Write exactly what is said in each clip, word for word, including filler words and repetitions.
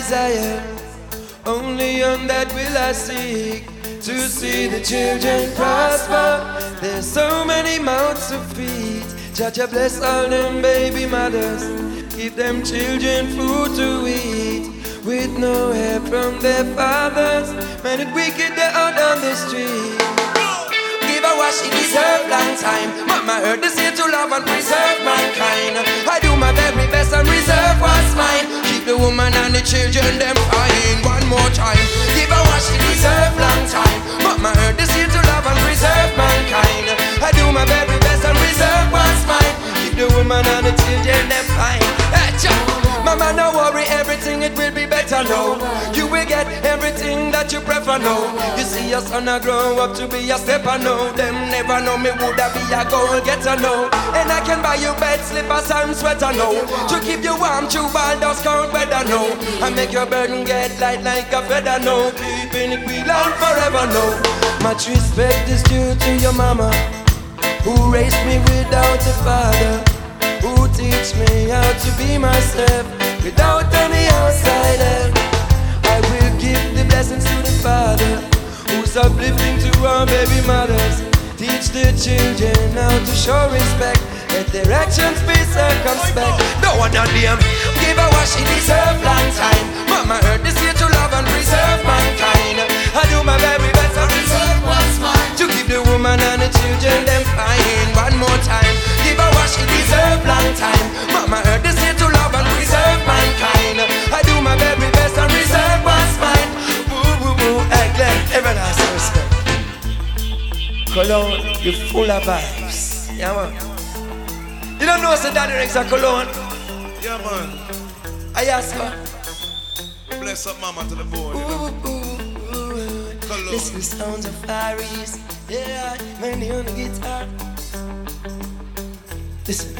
desire, only on that will I seek, to see the children prosper. There's so many mouths to feed. Jah Jah bless all them baby mothers, give them children food to eat, with no help from their fathers. Man, it wicked they're out on the street. Give her what she deserve long time. Mama heard the say to love and preserve mankind. I do my very best and reserve what's mine. Keep the woman and the children them fine. One more time. Give her what she deserve long time. Mama heard the say to love and preserve mankind. I do my very best and reserve what's mine. Keep the woman and the children them fine. Hey, Mama, no worry, everything it will be better now. You will get everything that you prefer now. You see your son a grow up to be a stepper now. Them never know me woulda be a goal getter now. And I can buy you bed slippers and sweater now, to keep you warm through ball dust cold weather now, and make your burden get light like a feather now. Keeping it real and forever now. Much respect is due to your mama, who raised me without a father, who teach me how to be myself without any outside help. I will give the blessings to the Father, who's uplifting to our baby mothers. Teach the children how to show respect, let their actions be circumspect. No one on them, give her what she deserve long time. Mama heard this here to love and preserve mankind. I do my very best and reserve what's mine, to keep the woman and the children them fine. One more time, give her what she deserve long time. Mama heard this here to love and preserve mankind. I do my very best and reserve what's mine. Woo woo woo, hey Glenn, everlasting respect. Cologne, you full of vibes. Yeah man. You don't know so daddy rings a cologne? Yeah man. I ask her. Bless up mama to the board. Ooh, ooh, ooh. Cologne. Listen to sounds of Aries. Yeah, many on the guitar. Listen.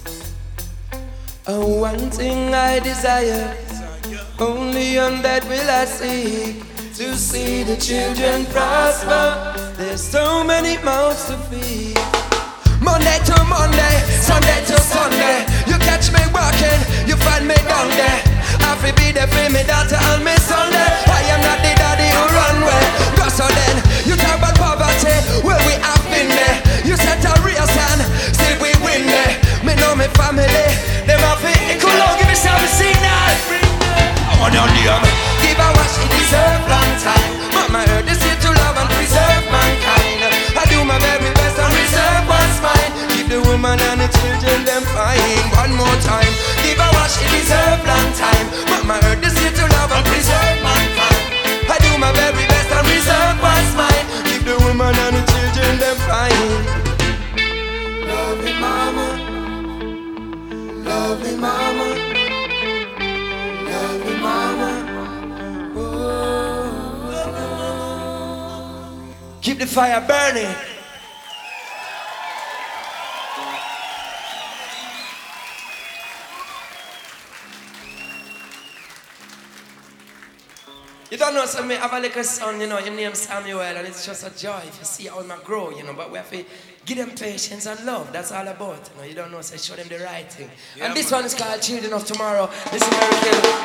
Oh, one thing I desire, only on that will I seek, to see the children prosper. There's so many mouths to feed. Monday to Monday, Sunday to Sunday, you catch me walking, you find me down there. I feel be there for me daughter and me Sunday. I am not the daddy who run away. Go so then, you talk about poverty, well we have been there. You set a real stand, still we win there. Me know me family, them have it. Cool on, give me some signal. I want on the arm. Give her what she deserve long time. Mama heard this here to love and preserve mankind. I do my very best and reserve what's mine. Keep the woman and the children them fine. One more time. Give her what she deserve long time. Mama heard this here to love and preserve mankind. I do my very best and reserve what's mine. Keep the woman and the children them fine. Lovely mama, lovely mama, lovely mama. Keep the fire burning. You don't know, so me have a little son, you know, his name Samuel, and it's just a joy if you see how him grow, you know, but we have to give them patience and love. That's all about, you know. You don't know, so show them the right thing. Yeah, and this man. One is called Children of Tomorrow. This is American.